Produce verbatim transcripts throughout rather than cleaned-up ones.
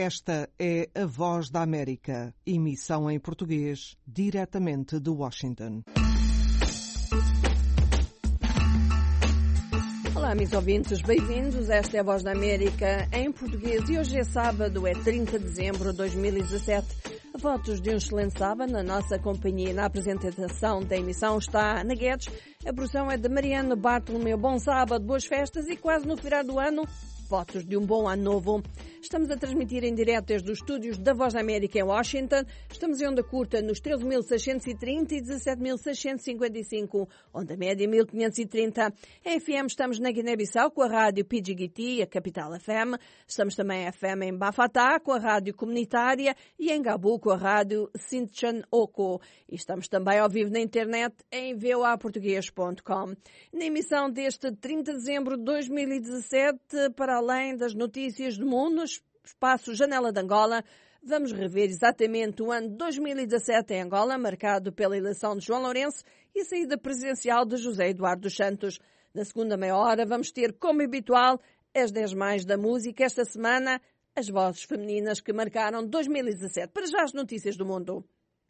Esta é a Voz da América, emissão em português, diretamente de Washington. Olá, amigos ouvintes, bem-vindos. Esta é a Voz da América em português e hoje é sábado, é trinta de dezembro de dois mil e dezassete. Votos de um excelente sábado na nossa companhia. Na apresentação da emissão está Ana Guedes. A produção é de Mariana Bartolomeu. Bom sábado, boas festas e quase no final do ano, votos de um bom ano novo. Estamos a transmitir em direto desde os estúdios da Voz da América em Washington. Estamos em onda curta nos treze mil seiscentos e trinta e dezassete mil seiscentos e cinquenta e cinco, onda média mil quinhentos e trinta. Em F M estamos na Guiné-Bissau com a rádio P G T, a Capital F M. Estamos também em F M em Bafatá com a rádio comunitária e em Gabu com a rádio Sintchan Oko. E estamos também ao vivo na internet em v o a português ponto com. Na emissão deste trinta de dezembro de dois mil e dezassete, para além das notícias do mundo, espaço Janela de Angola, vamos rever exatamente o ano de dois mil e dezassete em Angola, marcado pela eleição de João Lourenço e a saída presidencial de José Eduardo dos Santos. Na segunda meia hora vamos ter, como habitual, as dez mais da música. Esta semana, as vozes femininas que marcaram dois mil e dezassete. Para já as notícias do mundo.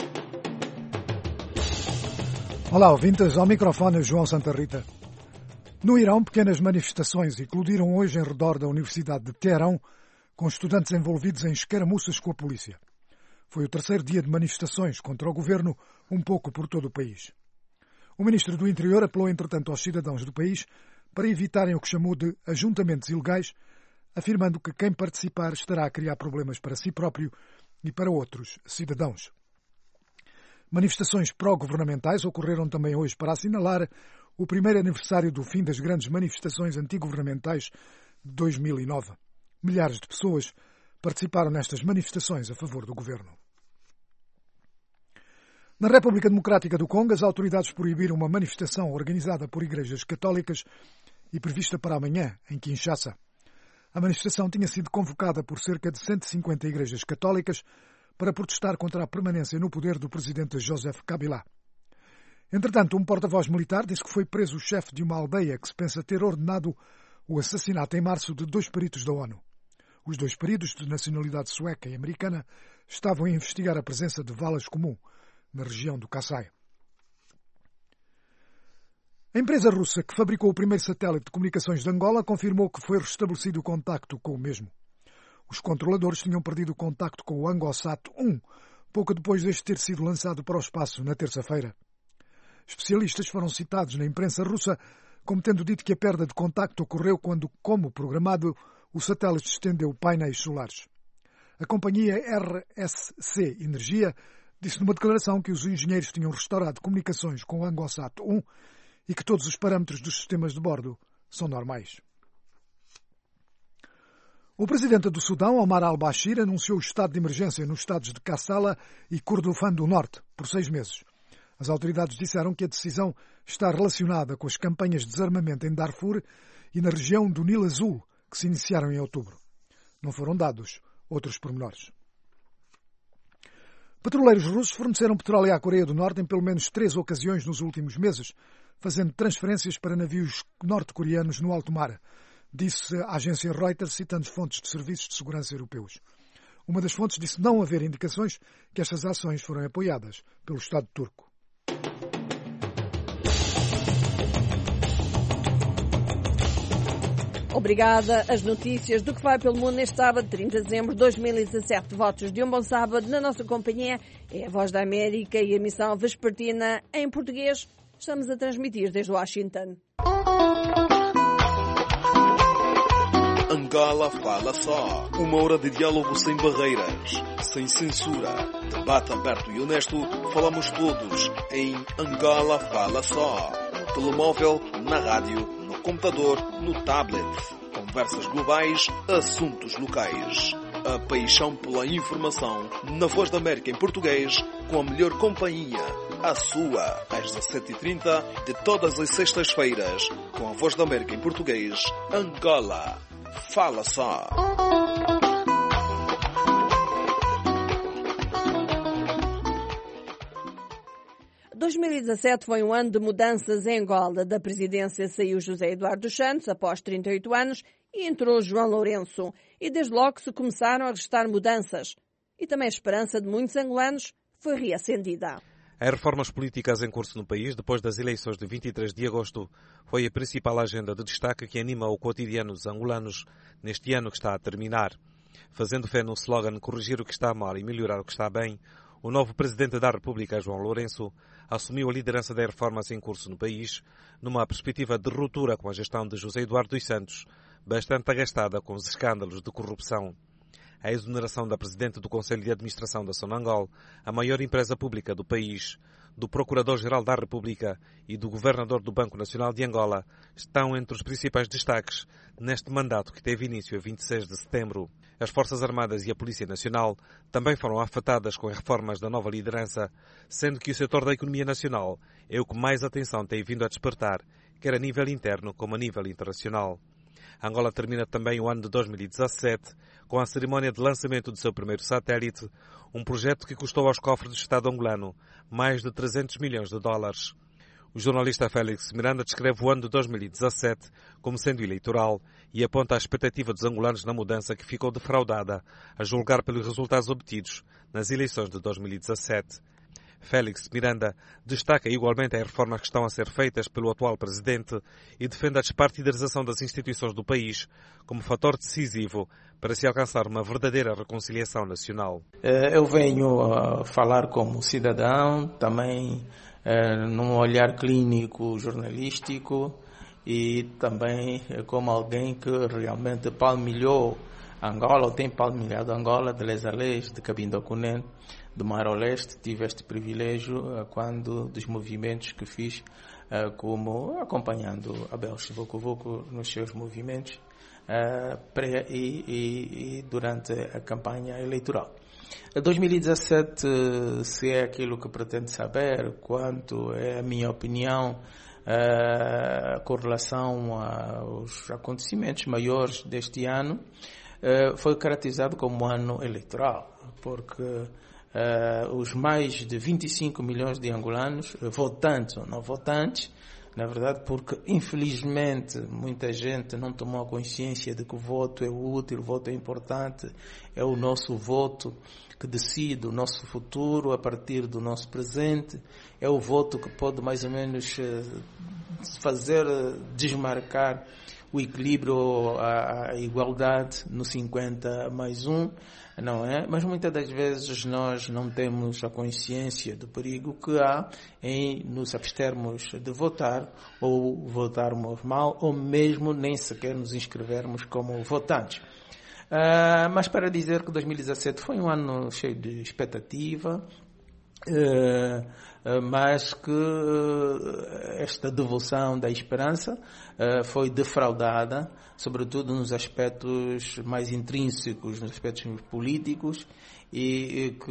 Olá, ouvintes, ao microfone João Santa Rita. No Irão, pequenas manifestações eclodiram hoje em redor da Universidade de Teherão, com estudantes envolvidos em escaramuças com a polícia. Foi o terceiro dia de manifestações contra o governo, um pouco por todo o país. O ministro do Interior apelou, entretanto, aos cidadãos do país para evitarem o que chamou de ajuntamentos ilegais, afirmando que quem participar estará a criar problemas para si próprio e para outros cidadãos. Manifestações pró-governamentais ocorreram também hoje para assinalar o primeiro aniversário do fim das grandes manifestações antigovernamentais de dois mil e nove. Milhares de pessoas participaram nestas manifestações a favor do governo. Na República Democrática do Congo, as autoridades proibiram uma manifestação organizada por igrejas católicas e prevista para amanhã, em Kinshasa. A manifestação tinha sido convocada por cerca de cento e cinquenta igrejas católicas para protestar contra a permanência no poder do presidente Joseph Kabila. Entretanto, um porta-voz militar disse que foi preso o chefe de uma aldeia que se pensa ter ordenado o assassinato em março de dois peritos da ONU. Os dois peritos, de nacionalidade sueca e americana, estavam a investigar a presença de valas comum na região do Kasaï. A empresa russa que fabricou o primeiro satélite de comunicações de Angola confirmou que foi restabelecido o contacto com o mesmo. Os controladores tinham perdido o contacto com o Angosat um, pouco depois deste ter sido lançado para o espaço na terça-feira. Especialistas foram citados na imprensa russa como tendo dito que a perda de contacto ocorreu quando, como programado, o satélite estendeu painéis solares. A companhia R S C Energia disse numa declaração que os engenheiros tinham restaurado comunicações com o Angosat um e que todos os parâmetros dos sistemas de bordo são normais. O presidente do Sudão, Omar al-Bashir, anunciou o estado de emergência nos estados de Kassala e Kordofan do Norte por seis meses. As autoridades disseram que a decisão está relacionada com as campanhas de desarmamento em Darfur e na região do Nilo Azul, que se iniciaram em outubro. Não foram dados outros pormenores. Petroleiros russos forneceram petróleo à Coreia do Norte em pelo menos três ocasiões nos últimos meses, fazendo transferências para navios norte-coreanos no alto mar, disse a agência Reuters, citando fontes de serviços de segurança europeus. Uma das fontes disse não haver indicações que estas ações foram apoiadas pelo Estado turco. Obrigada. As notícias do que vai pelo mundo neste sábado, trinta de dezembro de dois mil e dezassete. Votos de um bom sábado na nossa companhia. É a Voz da América e a emissão vespertina em português. Estamos a transmitir desde Washington. Angola Fala Só. Uma hora de diálogo sem barreiras, sem censura. Debate aberto e honesto. Falamos todos em Angola Fala Só. No telemóvel, na rádio, no computador, no tablet. Conversas globais, assuntos locais. A paixão pela informação na Voz da América em português, com a melhor companhia. A sua, às dezassete e trinta de todas as sextas-feiras, com a Voz da América em português, Angola Fala Só. dois mil e dezassete foi um ano de mudanças em Angola. Da presidência saiu José Eduardo dos Santos, após trinta e oito anos, e entrou João Lourenço. E desde logo se começaram a restar mudanças. E também a esperança de muitos angolanos foi reacendida. As reformas políticas em curso no país, depois das eleições de vinte e três de agosto, foi a principal agenda de destaque que anima o cotidiano dos angolanos neste ano que está a terminar. Fazendo fé no slogan corrigir o que está mal e melhorar o que está bem, o novo Presidente da República, João Lourenço, assumiu a liderança das reformas em curso no país, numa perspectiva de ruptura com a gestão de José Eduardo dos Santos, bastante agastada com os escândalos de corrupção. A exoneração da Presidente do Conselho de Administração da Sonangol, a maior empresa pública do país, do Procurador-Geral da República e do Governador do Banco Nacional de Angola estão entre os principais destaques neste mandato que teve início a vinte e seis de setembro. As Forças Armadas e a Polícia Nacional também foram afetadas com as reformas da nova liderança, sendo que o setor da economia nacional é o que mais atenção tem vindo a despertar, quer a nível interno como a nível internacional. Angola termina também o ano de dois mil e dezassete com a cerimónia de lançamento do seu primeiro satélite, um projeto que custou aos cofres do Estado angolano mais de trezentos milhões de dólares. O jornalista Félix Miranda descreve o ano de dois mil e dezassete como sendo eleitoral e aponta a expectativa dos angolanos na mudança que ficou defraudada, a julgar pelos resultados obtidos nas eleições de dois mil e dezassete. Félix Miranda destaca igualmente as reformas que estão a ser feitas pelo atual presidente e defende a despartidarização das instituições do país como fator decisivo para se alcançar uma verdadeira reconciliação nacional. Eu venho a falar como cidadão, também num olhar clínico jornalístico e também como alguém que realmente palmilhou Angola, ou tem palmilhado Angola, de les a les, de Cabinda ao Cunene, do Mar ao Leste. Tive este privilégio quando dos movimentos que fiz, como acompanhando Abel Chivucovuco nos seus movimentos pré e, e, e durante a campanha eleitoral. dois mil e dezassete, se é aquilo que pretende saber, quanto é a minha opinião com relação aos acontecimentos maiores deste ano, foi caracterizado como ano eleitoral, porque uh, os mais de vinte e cinco milhões de angolanos, votantes ou não votantes, na verdade, porque infelizmente muita gente não tomou consciência de que o voto é útil, o voto é importante, é o nosso voto que decide o nosso futuro a partir do nosso presente, é o voto que pode mais ou menos fazer desmarcar o equilíbrio, a, a igualdade no cinquenta mais um, não é? Mas muitas das vezes nós não temos a consciência do perigo que há em nos abstermos de votar ou votarmos mal ou mesmo nem sequer nos inscrevermos como votantes. Uh, mas para dizer que dois mil e dezassete foi um ano cheio de expectativa, Uh, uh, mas que uh, esta devolução da esperança uh, foi defraudada, sobretudo nos aspectos mais intrínsecos, nos aspectos políticos e, e que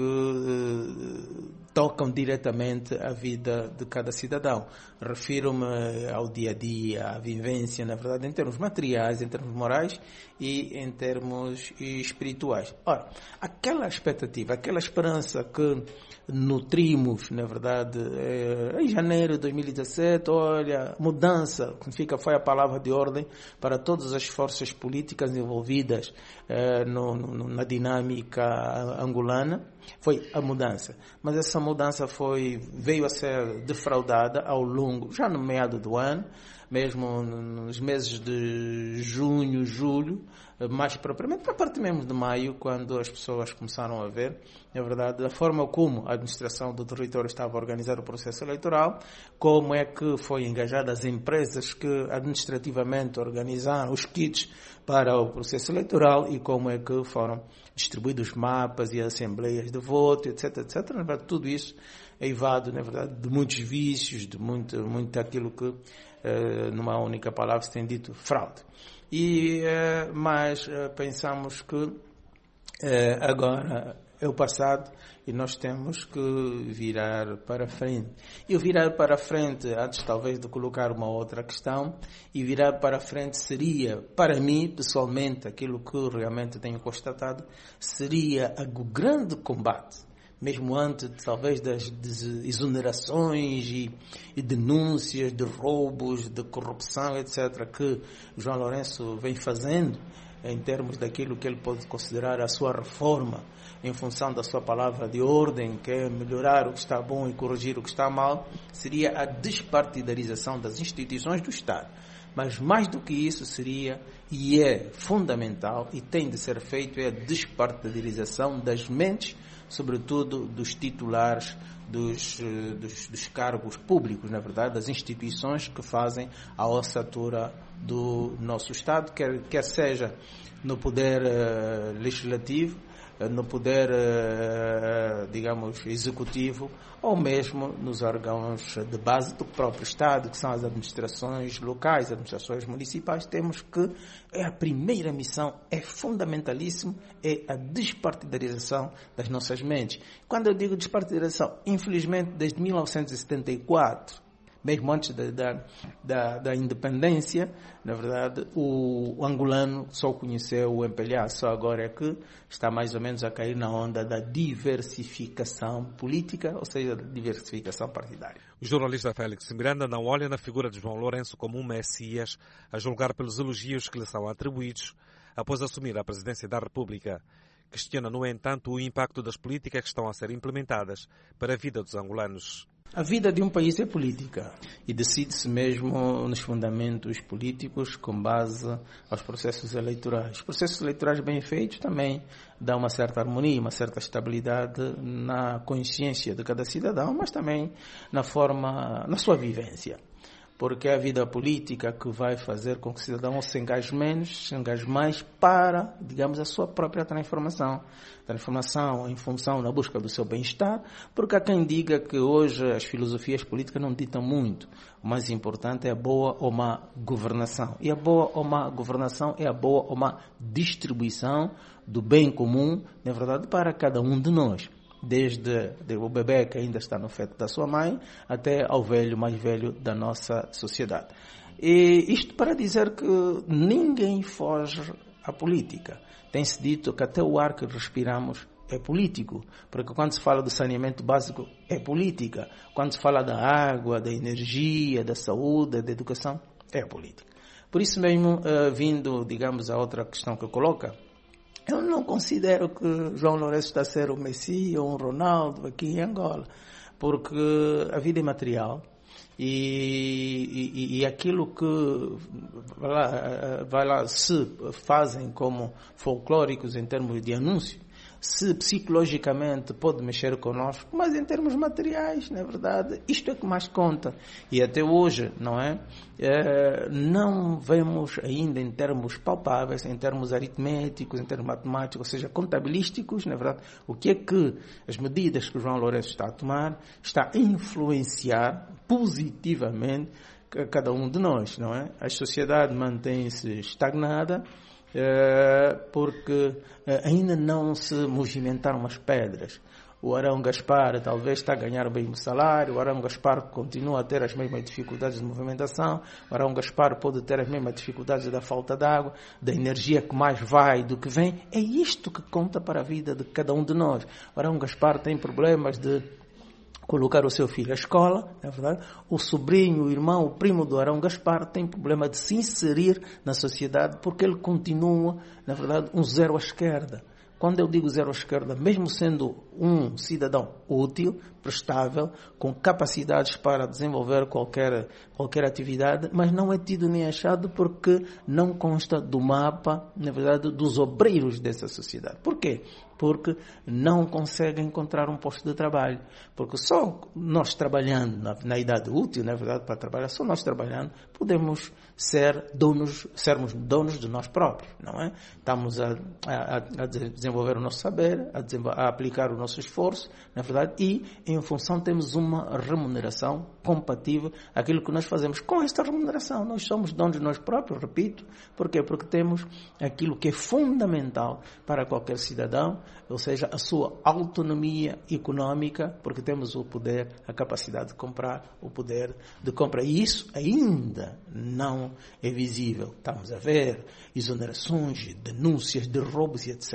uh, tocam diretamente a vida de cada cidadão. Refiro-me ao dia a dia, à vivência, na verdade, em termos materiais, em termos morais e em termos espirituais. Ora, aquela expectativa, aquela esperança que nutrimos, na verdade, em janeiro de dois mil e dezassete, olha, mudança, significa, foi a palavra de ordem para todas as forças políticas envolvidas eh, no, no, na dinâmica angolana, foi a mudança. Mas essa mudança foi, veio a ser defraudada ao longo, já no meado do ano, mesmo nos meses de junho, julho, mais propriamente, a partir mesmo de maio, quando as pessoas começaram a ver, na verdade, a forma como a administração do território estava a organizar o processo eleitoral, como é que foi engajada as empresas que administrativamente organizaram os kits para o processo eleitoral e como é que foram distribuídos os mapas e as assembleias de voto, etc, etc. Na verdade, tudo isso é eivado, na verdade, de muitos vícios, de muito, muito aquilo que, eh, numa única palavra, se tem dito fraude. E, eh, mas eh, pensamos que eh, agora é o passado e nós temos que virar para frente. E o virar para frente, antes talvez de colocar uma outra questão, e virar para frente seria, para mim, pessoalmente, aquilo que realmente tenho constatado, seria o grande combate mesmo antes, talvez, das exonerações e, e denúncias de roubos, de corrupção, etcétera, que João Lourenço vem fazendo, em termos daquilo que ele pode considerar a sua reforma, em função da sua palavra de ordem, que é melhorar o que está bom e corrigir o que está mal, seria a despartidarização das instituições do Estado. Mas mais do que isso seria, e é fundamental, e tem de ser feito, é a despartidarização das mentes, sobretudo dos titulares dos, dos, dos cargos públicos, na verdade, das instituições que fazem a ossatura do nosso Estado, quer, quer seja no poder uh, legislativo, uh, no poder, uh, digamos, executivo, ou mesmo nos órgãos de base do próprio Estado, que são as administrações locais, as administrações municipais. Temos que, é a primeira missão, é fundamentalíssimo, é a despartidarização das nossas mentes. Quando eu digo despartidarização, infelizmente, desde mil novecentos e setenta e quatro, mesmo antes da, da, da, da independência, na verdade, o, o angolano só conheceu o M P L A, só agora é que está mais ou menos a cair na onda da diversificação política, ou seja, da diversificação partidária. O jornalista Félix Miranda não olha na figura de João Lourenço como um messias, a julgar pelos elogios que lhe são atribuídos após assumir a presidência da República. Questiona, no entanto, o impacto das políticas que estão a ser implementadas para a vida dos angolanos. A vida de um país é política e decide-se mesmo nos fundamentos políticos com base aos processos eleitorais. Os processos eleitorais bem feitos também dão uma certa harmonia, uma certa estabilidade na consciência de cada cidadão, mas também na forma, na sua vivência. Porque é a vida política que vai fazer com que o cidadão se engaje menos, se engaje mais para, digamos, a sua própria transformação. Transformação em função da busca do seu bem-estar, porque há quem diga que hoje as filosofias políticas não ditam muito. O mais importante é a boa ou má governação. E a boa ou má governação é a boa ou má distribuição do bem comum, na verdade, para cada um de nós. Desde o bebê que ainda está no feto da sua mãe até ao velho mais velho da nossa sociedade. E isto para dizer que ninguém foge à política. Tem-se dito que até o ar que respiramos é político, porque quando se fala do saneamento básico é política, quando se fala da água, da energia, da saúde, da educação, é política. Por isso mesmo, uh, vindo, digamos, a outra questão que coloca, eu não considero que João Lourenço está a ser o Messi ou um Ronaldo aqui em Angola, porque a vida é material e, e, e aquilo que vai lá, vai lá se fazem como folclóricos em termos de anúncio, se psicologicamente pode mexer connosco, mas em termos materiais, na verdade, isto é que mais conta. E até hoje, não é? é não vemos ainda em termos palpáveis, em termos aritméticos, em termos matemáticos, ou seja, contabilísticos, na verdade, o que é que as medidas que o João Lourenço está a tomar está a influenciar positivamente cada um de nós, não é? A sociedade mantém-se estagnada, porque ainda não se movimentaram as pedras. O Arão Gaspar talvez está a ganhar o mesmo salário, o Arão Gaspar continua a ter as mesmas dificuldades de movimentação, o Arão Gaspar pode ter as mesmas dificuldades da falta de água, da energia que mais vai do que vem. É isto que conta para a vida de cada um de nós. O Arão Gaspar tem problemas de colocar o seu filho à escola, na verdade. O sobrinho, o irmão, o primo do Arão Gaspar tem problema de se inserir na sociedade porque ele continua, na verdade, um zero à esquerda. Quando eu digo zero à esquerda, mesmo sendo um cidadão útil, prestável, com capacidades para desenvolver qualquer, qualquer atividade, mas não é tido nem achado porque não consta do mapa, na verdade, dos obreiros dessa sociedade. Por quê? Porque não consegue encontrar um posto de trabalho. Porque só nós trabalhando na, na idade útil, na verdade, para trabalhar, só nós trabalhando, podemos ser donos, sermos donos de nós próprios, não é? Estamos a, a, a desenvolver o nosso saber, a, a aplicar o nosso esforço, na verdade, e em função temos uma remuneração compatível àquilo que nós fazemos. Com esta remuneração, nós somos donos de nós próprios, repito. Por quê? Porque temos aquilo que é fundamental para qualquer cidadão, ou seja, a sua autonomia econômica, porque temos o poder, a capacidade de comprar, o poder de compra. E isso ainda não é visível. Estamos a ver exonerações, denúncias de roubos e etcétera.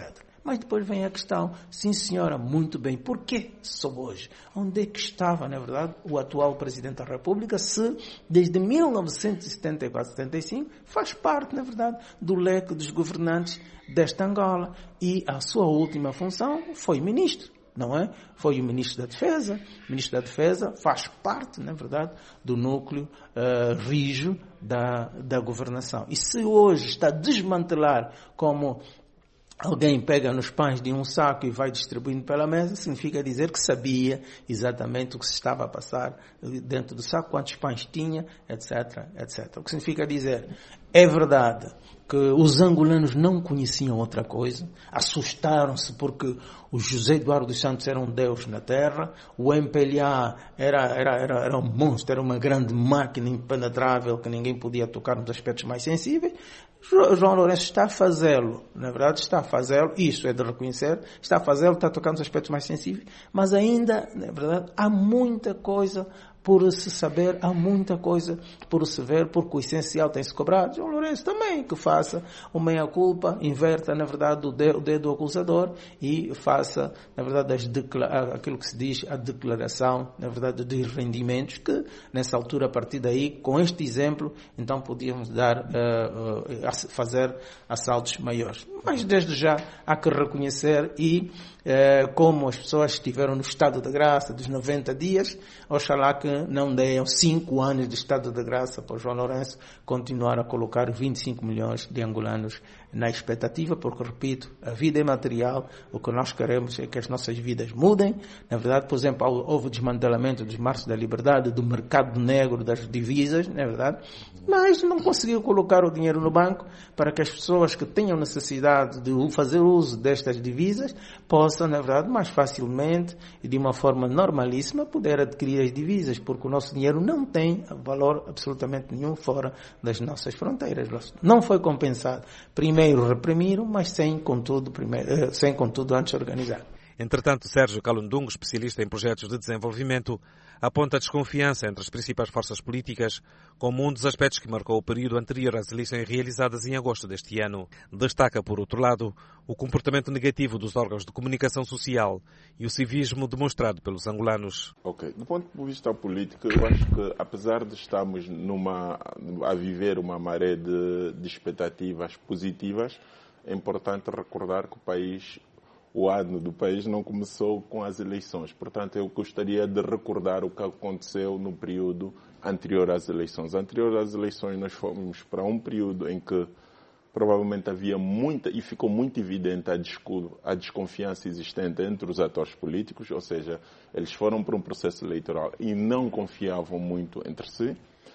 Mas depois vem a questão, sim senhora, muito bem, por que só hoje? Onde é que estava, na verdade, o atual Presidente da República, se desde mil novecentos e setenta e quatro, setenta e cinco, faz parte, na verdade, do leque dos governantes desta Angola. E a sua última função foi ministro, não é? Foi o Ministro da Defesa. O Ministro da Defesa faz parte, na verdade, do núcleo uh, rijo da, da governação. E se hoje está a desmantelar como alguém pega nos pães de um saco e vai distribuindo pela mesa, significa dizer que sabia exatamente o que se estava a passar dentro do saco, quantos pães tinha, etc, etcétera. O que significa dizer, é verdade que os angolanos não conheciam outra coisa, assustaram-se porque o José Eduardo dos Santos era um deus na terra, o M P L A era, era, era, era um monstro, era uma grande máquina impenetrável que ninguém podia tocar nos aspectos mais sensíveis. João Lourenço está a fazê-lo, na verdade está a fazê-lo, isso é de reconhecer, está a fazê-lo, está a tocar nos aspectos mais sensíveis, mas ainda, na verdade, há muita coisa por se saber, há muita coisa por se ver, porque o essencial tem-se cobrado. João Lourenço também, que faça o meia-culpa, inverta, na verdade, o dedo, o dedo acusador e faça, na verdade, as aquilo que se diz, a declaração, na verdade, de rendimentos, que, nessa altura, a partir daí, com este exemplo, então podíamos dar, uh, uh, fazer assaltos maiores. Mas, desde já, há que reconhecer e, uh, como as pessoas estiveram no estado de graça dos noventa dias, oxalá que não deem cinco anos de estado de graça para o João Lourenço continuar a colocar vinte e cinco milhões de angolanos na expectativa, porque, repito, a vida é material, o que nós queremos é que as nossas vidas mudem. Na verdade, por exemplo, houve o desmantelamento dos Marchos da Liberdade, do mercado negro das divisas, na verdade, mas não conseguiu colocar o dinheiro no banco para que as pessoas que tenham necessidade de fazer uso destas divisas possam, na verdade, mais facilmente e de uma forma normalíssima poder adquirir as divisas, porque o nosso dinheiro não tem valor absolutamente nenhum fora das nossas fronteiras. Não foi compensado. Primeiro reprimiram, mas sem contudo, primeiro, sem contudo antes organizar. Entretanto, Sérgio Calundungo, especialista em projetos de desenvolvimento, aponta a desconfiança entre as principais forças políticas como um dos aspectos que marcou o período anterior às eleições realizadas em agosto deste ano. Destaca, por outro lado, o comportamento negativo dos órgãos de comunicação social e o civismo demonstrado pelos angolanos. Ok. Do ponto de vista político, eu acho que, apesar de estarmos numa, a viver uma maré de, de expectativas positivas, é importante recordar que o país... O ano do país não começou com as eleições. Portanto, eu gostaria de recordar o que aconteceu no período anterior às eleições. Anterior às eleições, nós fomos para um período em que provavelmente havia muita, e ficou muito evidente a, descu, a desconfiança existente entre os atores políticos, ou seja, eles foram para um processo eleitoral e não confiavam muito entre si.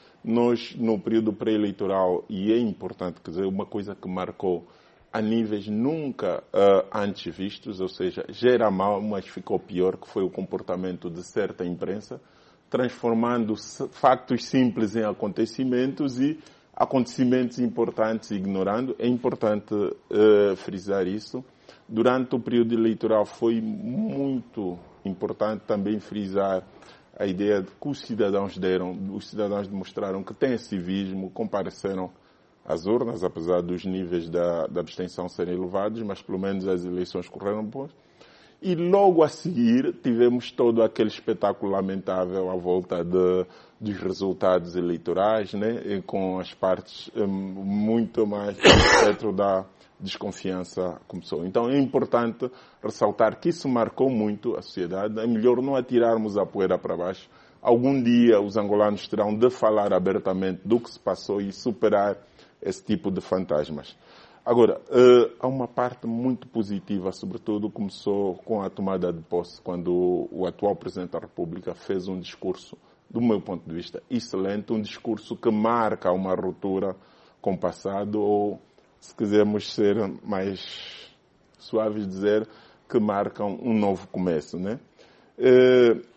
Nós, no período pré-eleitoral, e é importante dizer, uma coisa que marcou a níveis nunca uh, antes vistos, ou seja, já era mal, mas ficou pior, que foi o comportamento de certa imprensa, transformando factos simples em acontecimentos e acontecimentos importantes ignorando. É importante uh, frisar isso. Durante o período eleitoral foi muito importante também frisar a ideia de que os cidadãos deram, os cidadãos demonstraram que têm civismo, compareceram às urnas, apesar dos níveis da, da abstenção serem elevados, mas pelo menos as eleições correram boas. E logo a seguir tivemos todo aquele espetáculo lamentável à volta de, dos resultados eleitorais, né, e com as partes um, muito mais dentro da desconfiança começou. Então é importante ressaltar que isso marcou muito a sociedade. É melhor não atirarmos a poeira para baixo. Algum dia os angolanos terão de falar abertamente do que se passou e superar esse tipo de fantasmas. Agora, uh, há uma parte muito positiva, sobretudo começou com a tomada de posse, quando o, o atual Presidente da República fez um discurso, do meu ponto de vista, excelente, um discurso que marca uma ruptura com o passado, ou, se quisermos ser mais suaves, dizer que marcam um novo começo, né? Uh,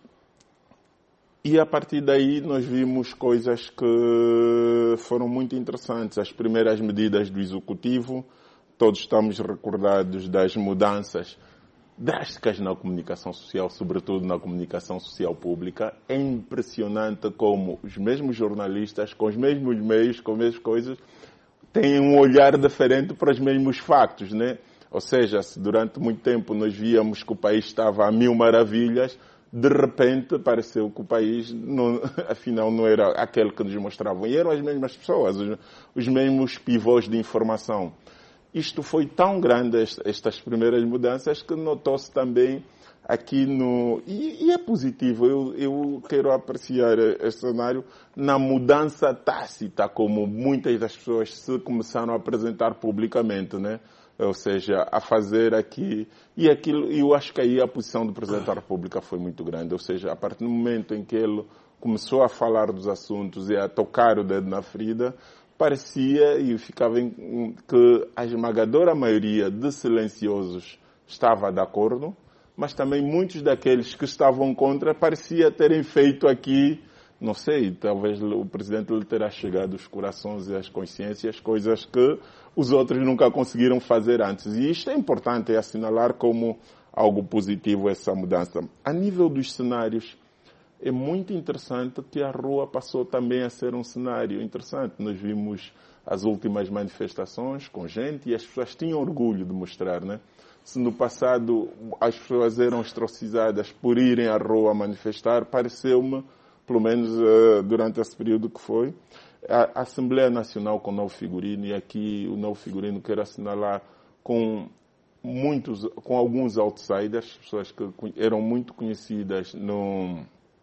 E a partir daí nós vimos coisas que foram muito interessantes. As primeiras medidas do Executivo, todos estamos recordados das mudanças drásticas na comunicação social, sobretudo na comunicação social pública. É impressionante como os mesmos jornalistas, com os mesmos meios, com as mesmas coisas, têm um olhar diferente para os mesmos factos, né? Ou seja, se durante muito tempo nós víamos que o país estava a mil maravilhas, de repente pareceu que o país, não, afinal, não era aquele que nos mostravam. E eram as mesmas pessoas, os, os mesmos pivôs de informação. Isto foi tão grande, estas primeiras mudanças, que notou-se também aqui no... E, e é positivo, eu, eu quero apreciar este cenário na mudança tácita, como muitas das pessoas se começaram a apresentar publicamente, né? Ou seja, a fazer aqui... E aquilo, eu acho que aí a posição do Presidente da República foi muito grande. Ou seja, a partir do momento em que ele começou a falar dos assuntos e a tocar o dedo na ferida, parecia e ficava em, que a esmagadora maioria de silenciosos estava de acordo, mas também muitos daqueles que estavam contra parecia terem feito aqui, não sei, talvez o Presidente lhe terá chegado aos corações e às consciências, coisas que os outros nunca conseguiram fazer antes. E isto é importante, é assinalar como algo positivo essa mudança. A nível dos cenários, é muito interessante que a rua passou também a ser um cenário interessante. Nós vimos as últimas manifestações com gente e as pessoas tinham orgulho de mostrar, né? Se no passado as pessoas eram ostracizadas por irem à rua manifestar, pareceu-me, pelo menos uh, durante esse período que foi, a Assembleia Nacional com o novo figurino, e aqui o novo figurino quero assinalar com muitos, com alguns outsiders, pessoas que eram muito conhecidas no,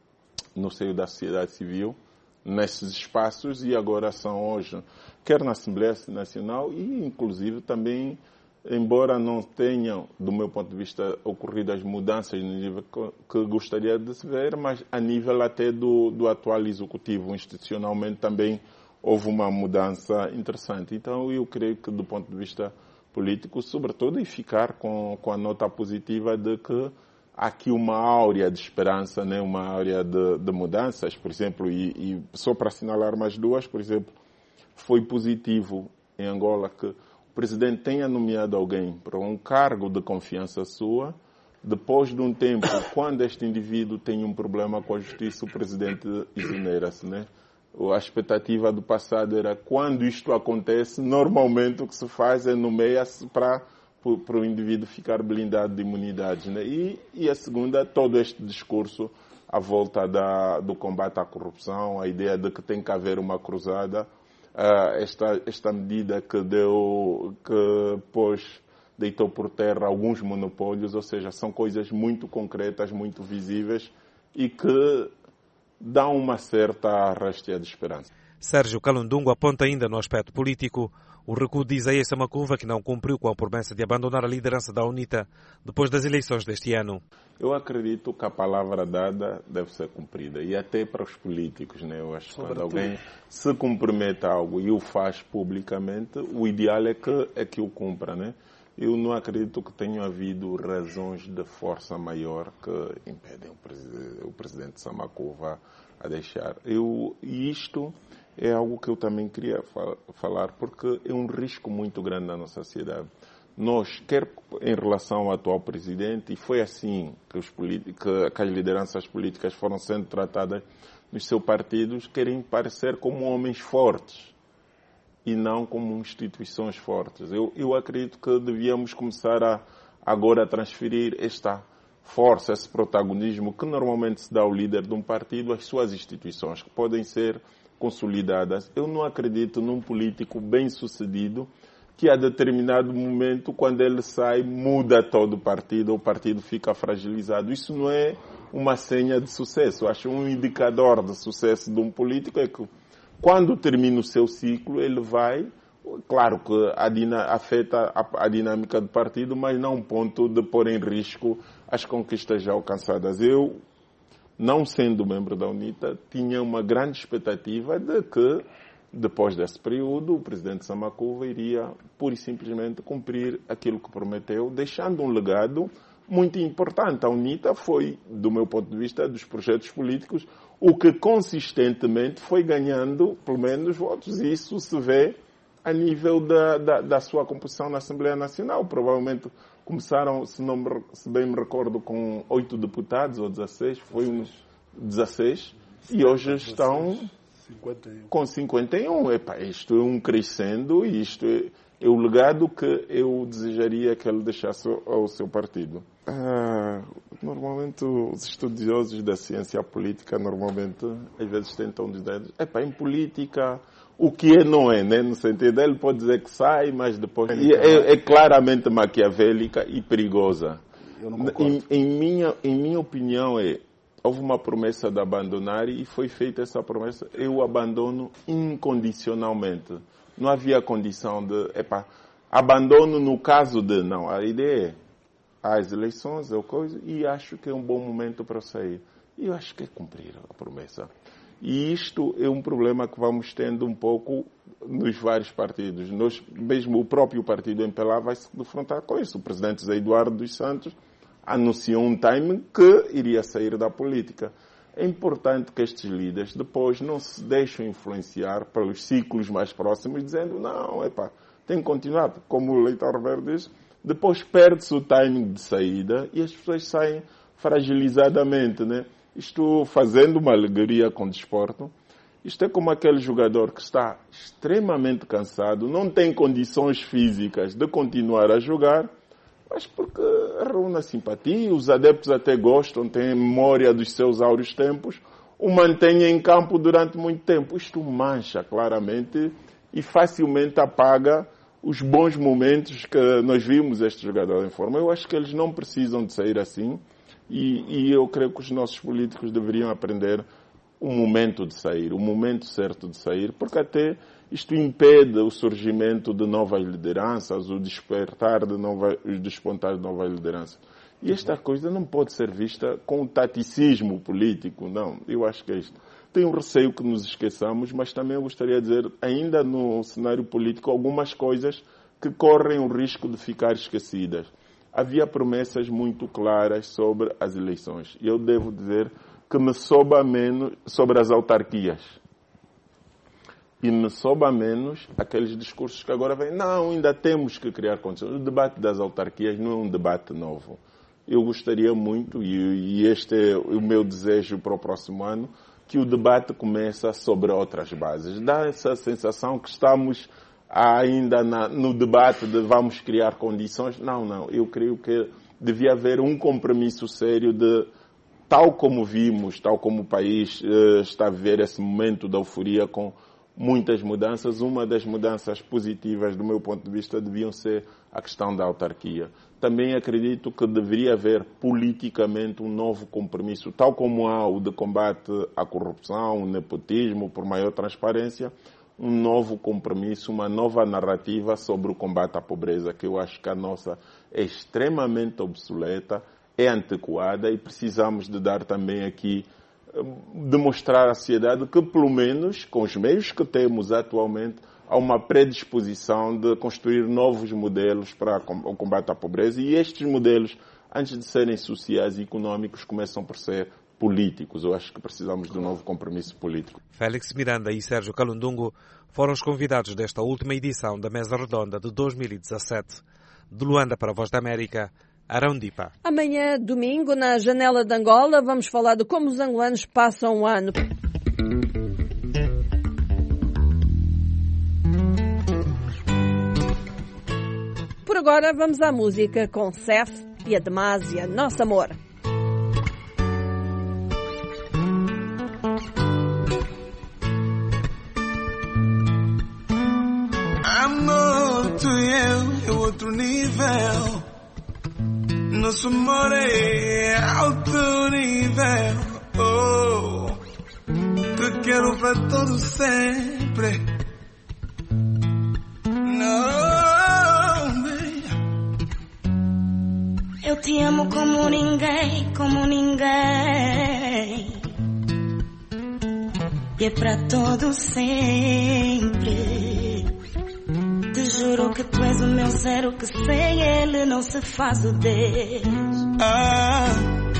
no seio da sociedade civil, nesses espaços, e agora são hoje, quer na Assembleia Nacional e inclusive também, embora não tenham, do meu ponto de vista, ocorrido as mudanças no nível que gostaria de se ver, mas a nível até do, do atual executivo, institucionalmente também houve uma mudança interessante. Então eu creio que do ponto de vista político, sobretudo, e ficar com, com a nota positiva de que há aqui uma áurea de esperança, né? Uma áurea de, de mudanças, por exemplo, e, e só para assinalar mais duas, por exemplo, foi positivo em Angola que o Presidente tenha nomeado alguém para um cargo de confiança sua, depois de um tempo, quando este indivíduo tem um problema com a justiça, o Presidente exonera-se, né? A expectativa do passado era, quando isto acontece, normalmente o que se faz é nomeia-se para, para o indivíduo ficar blindado de imunidades, né? E, e a segunda, todo este discurso à volta da, do combate à corrupção, a ideia de que tem que haver uma cruzada, Uh, esta, esta medida que deu, que pôs, deitou por terra alguns monopólios, ou seja, são coisas muito concretas, muito visíveis e que dão uma certa réstia de esperança. Sérgio Calundungo aponta ainda no aspecto político o recuo de Isaías Samakuva, que não cumpriu com a promessa de abandonar a liderança da UNITA depois das eleições deste ano. Eu acredito que a palavra dada deve ser cumprida, e até para os políticos, né? Eu acho que quando alguém se compromete a algo e o faz publicamente, o ideal é que, é que o cumpra, né? Eu não acredito que tenha havido razões de força maior que impedem o presidente, o presidente Samakuva a deixar. Eu, e isto é algo que eu também queria falar, porque é um risco muito grande na nossa sociedade. Nós, quer em relação ao atual presidente, e foi assim que, os que, que as lideranças políticas foram sendo tratadas nos seus partidos, querem parecer como homens fortes e não como instituições fortes. Eu, eu acredito que devíamos começar a, agora a transferir esta força, esse protagonismo que normalmente se dá ao líder de um partido às suas instituições, que podem ser consolidadas. Eu não acredito num político bem-sucedido que a determinado momento, quando ele sai, muda todo o partido, o partido fica fragilizado. Isso não é uma senha de sucesso. Eu acho um indicador de sucesso de um político é que quando termina o seu ciclo, ele vai, claro que a dina, afeta a, a dinâmica do partido, mas não um ponto de pôr em risco as conquistas já alcançadas. Eu, não sendo membro da UNITA, tinha uma grande expectativa de que, depois desse período, o presidente Samakuva iria, pura e simplesmente, cumprir aquilo que prometeu, deixando um legado muito importante. A UNITA foi, do meu ponto de vista, dos projetos políticos, o que consistentemente foi ganhando, pelo menos, votos. E isso se vê a nível da, da, da sua composição na Assembleia Nacional. Provavelmente começaram, se, não me, se bem me recordo, com oito deputados, ou dezasseis, foi uns dezasseis, e hoje estão cinquenta e um. Com cinquenta e um. Epa, isto é um crescendo, e isto é, é o legado que eu desejaria que ele deixasse ao seu partido. Ah, normalmente os estudiosos da ciência política normalmente às vezes tentam dizer, epá, em política o que é não é, né? No sentido, ele pode dizer que sai, mas depois é, é claramente maquiavélica e perigosa. Eu não concordo. Em, em, minha, em minha opinião é, houve uma promessa de abandonar e foi feita essa promessa, eu abandono incondicionalmente. Não havia condição de, epá, abandono no caso de, não, a ideia é, há as eleições, é coisa, e acho que é um bom momento para sair. E eu acho que é cumprir a promessa. E isto é um problema que vamos tendo um pouco nos vários partidos. Nós, mesmo o próprio partido M P L A vai se defrontar com isso. O presidente Zé Eduardo dos Santos anunciou um timing que iria sair da política. É importante que estes líderes depois não se deixem influenciar pelos ciclos mais próximos, dizendo, não, epá, tem que continuar. Como o Leitão Ribeiro diz, depois perde-se o timing de saída e as pessoas saem fragilizadamente, né? Isto, fazendo uma alegoria com o desporto, isto é como aquele jogador que está extremamente cansado, não tem condições físicas de continuar a jogar, mas porque reúne a simpatia, os adeptos até gostam, têm memória dos seus áureos tempos, o mantém em campo durante muito tempo. Isto mancha claramente e facilmente apaga os bons momentos que nós vimos este jogador em forma. Eu acho que eles não precisam de sair assim. E, e eu creio que os nossos políticos deveriam aprender o momento de sair, o momento certo de sair, porque até isto impede o surgimento de novas lideranças, o despertar de nova, o despontar de novas lideranças. E esta coisa não pode ser vista com o taticismo político, não. Eu acho que é isto. Tenho receio que nos esqueçamos, mas também eu gostaria de dizer, ainda no cenário político, algumas coisas que correm o risco de ficar esquecidas. Havia promessas muito claras sobre as eleições. E eu devo dizer que me soube a menos sobre as autarquias. E me soube a menos aqueles discursos que agora vêm. Não, ainda temos que criar condições. O debate das autarquias não é um debate novo. Eu gostaria muito, e este é o meu desejo para o próximo ano, que o debate comece sobre outras bases. Dá essa sensação que estamos ainda na, no debate de vamos criar condições. Não, não. Eu creio que devia haver um compromisso sério de, tal como vimos, tal como o país eh, está a viver esse momento de euforia com muitas mudanças. Uma das mudanças positivas, do meu ponto de vista, deviam ser a questão da autarquia. Também acredito que deveria haver politicamente um novo compromisso, tal como há o de combate à corrupção, o nepotismo, por maior transparência, um novo compromisso, uma nova narrativa sobre o combate à pobreza, que eu acho que a nossa é extremamente obsoleta, é antiquada e precisamos de dar também aqui, demonstrar à sociedade que, pelo menos, com os meios que temos atualmente, há uma predisposição de construir novos modelos para o combate à pobreza e estes modelos, antes de serem sociais e económicos, começam por ser políticos. Eu acho que precisamos de um novo compromisso político. Félix Miranda e Sérgio Calundungo foram os convidados desta última edição da Mesa Redonda de dois mil e dezassete. De Luanda para a Voz da América, Arão Dipa. Amanhã, domingo, na Janela de Angola, vamos falar de como os angolanos passam o ano. Por agora, vamos à música com Cef e a Demásia, Nosso Amor. Amor, tu e eu, é outro nível. Nosso amor é alto nível. Oh, te quero para todo sempre. Não, baby. Eu te amo como ninguém, como ninguém. E é para todo sempre. Te juro que tu és o meu zero, que sem ele não se faz o dez. Ah.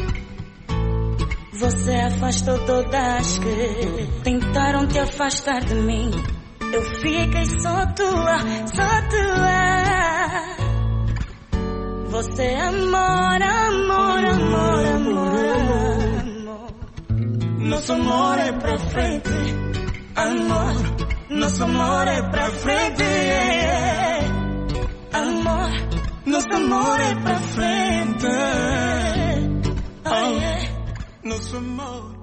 Você afastou todas que tentaram te afastar de mim. Eu fiquei só tua, só tua. Você é amor, amor, amor, amor, amor. Nosso amor é pra frente, amor. Nosso amor é pra frente, yeah. Amor, nosso amor é pra frente. Oh, nosso amor.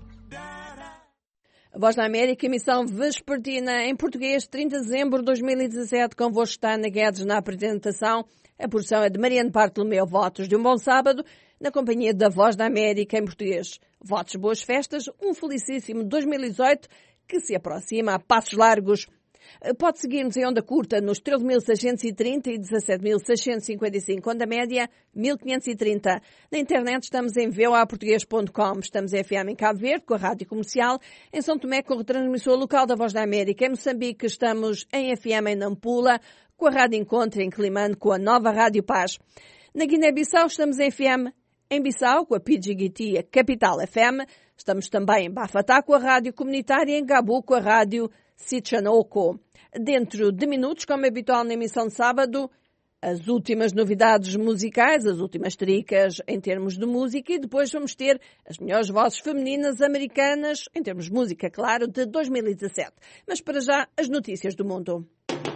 A Voz da América, emissão vespertina em português, trinta de dezembro de dois mil e dezassete, convosco está Ana Guedes na apresentação. A produção é de Mariano Bartolomeu. Votos de um bom sábado, na companhia da Voz da América em português. Votos, boas festas, um felicíssimo dois mil e dezoito que se aproxima a passos largos. Pode seguir-nos em onda curta nos treze mil seiscentos e trinta e dezassete mil seiscentos e cinquenta e cinco, onda média mil quinhentos e trinta. Na internet estamos em v o a português ponto com, estamos em F M em Cabo Verde com a Rádio Comercial, em São Tomé com a retransmissão local da Voz da América, em Moçambique estamos em F M em Nampula, com a Rádio Encontro em Climane com a nova Rádio Paz. Na Guiné-Bissau estamos em F M em Bissau com a P G T, a Capital F M, estamos também em Bafatá com a Rádio Comunitária e em Gabu com a Rádio Sichanoko. Dentro de minutos, como é habitual na emissão de sábado, as últimas novidades musicais, as últimas tricas em termos de música e depois vamos ter as melhores vozes femininas americanas, em termos de música, claro, de dois mil e dezassete. Mas para já, as notícias do mundo.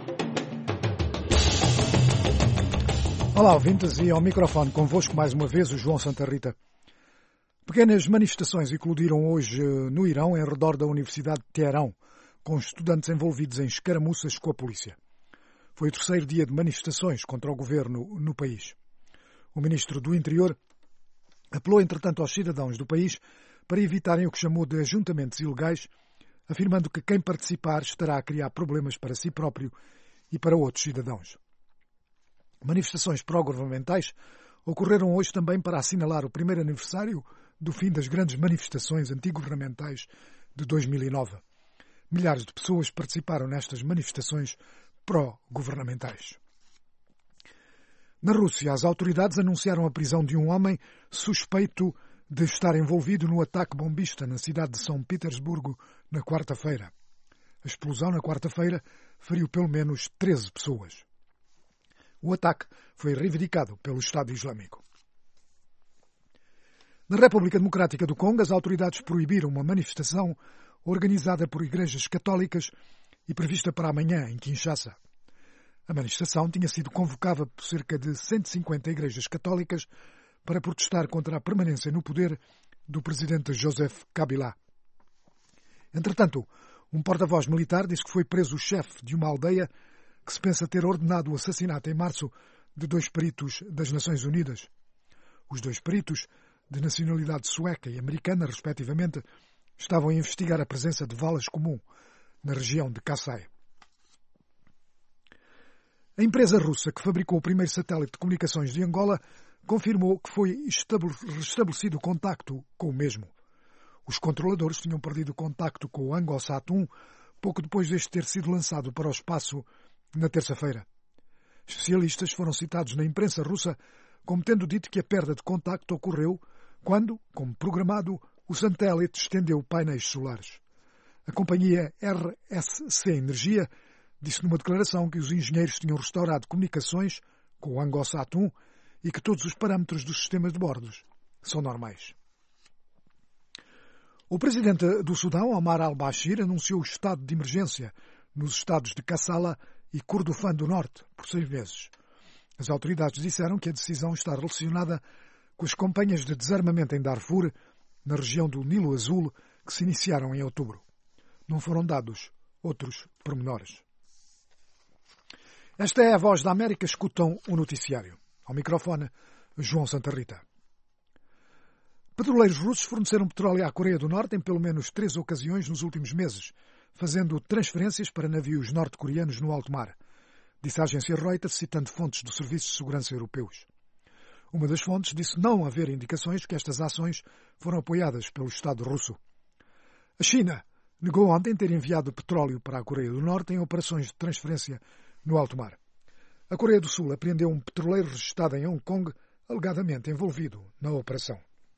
Olá, ouvintes, e ao microfone convosco mais uma vez o João Santa Rita. Pequenas manifestações eclodiram hoje no Irão, em redor da Universidade de Teherão, com estudantes envolvidos em escaramuças com a polícia. Foi o terceiro dia de manifestações contra o governo no país. O ministro do Interior apelou, entretanto, aos cidadãos do país para evitarem o que chamou de ajuntamentos ilegais, afirmando que quem participar estará a criar problemas para si próprio e para outros cidadãos. Manifestações pró-governamentais ocorreram hoje também para assinalar o primeiro aniversário do fim das grandes manifestações antigovernamentais de dois mil e nove. Milhares de pessoas participaram nestas manifestações pró-governamentais. Na Rússia, as autoridades anunciaram a prisão de um homem suspeito de estar envolvido no ataque bombista na cidade de São Petersburgo na quarta-feira. A explosão na quarta-feira feriu pelo menos treze pessoas. O ataque foi reivindicado pelo Estado Islâmico. Na República Democrática do Congo, as autoridades proibiram uma manifestação organizada por igrejas católicas e prevista para amanhã, em Kinshasa. A manifestação tinha sido convocada por cerca de cento e cinquenta igrejas católicas para protestar contra a permanência no poder do presidente Joseph Kabila. Entretanto, um porta-voz militar disse que foi preso o chefe de uma aldeia que se pensa ter ordenado o assassinato em março de dois peritos das Nações Unidas. Os dois peritos, de nacionalidade sueca e americana, respectivamente, estavam a investigar a presença de valas comum na região de Kasaï. A empresa russa que fabricou o primeiro satélite de comunicações de Angola confirmou que foi restabelecido o contacto com o mesmo. Os controladores tinham perdido o contacto com o Angosat um pouco depois deste ter sido lançado para o espaço na terça-feira. Especialistas foram citados na imprensa russa como tendo dito que a perda de contacto ocorreu quando, como programado, o satélite estendeu painéis solares. A companhia R S C Energia disse numa declaração que os engenheiros tinham restaurado comunicações com o Angosat um e que todos os parâmetros dos sistemas de bordos são normais. O presidente do Sudão, Omar al-Bashir, anunciou o estado de emergência nos estados de Kassala e Kordofã do Norte por seis meses. As autoridades disseram que a decisão está relacionada com as campanhas de desarmamento em Darfur, na região do Nilo Azul, que se iniciaram em outubro. Não foram dados outros pormenores. Esta é a Voz da América. Escutam o noticiário. Ao microfone, João Santa Rita. Petroleiros russos forneceram petróleo à Coreia do Norte em pelo menos três ocasiões nos últimos meses, fazendo transferências para navios norte-coreanos no alto mar, disse a agência Reuters, citando fontes do Serviço de Segurança Europeus. Uma das fontes disse não haver indicações que estas ações foram apoiadas pelo Estado russo. A China negou ontem ter enviado petróleo para a Coreia do Norte em operações de transferência no alto mar. A Coreia do Sul apreendeu um petroleiro registrado em Hong Kong, alegadamente envolvido na operação.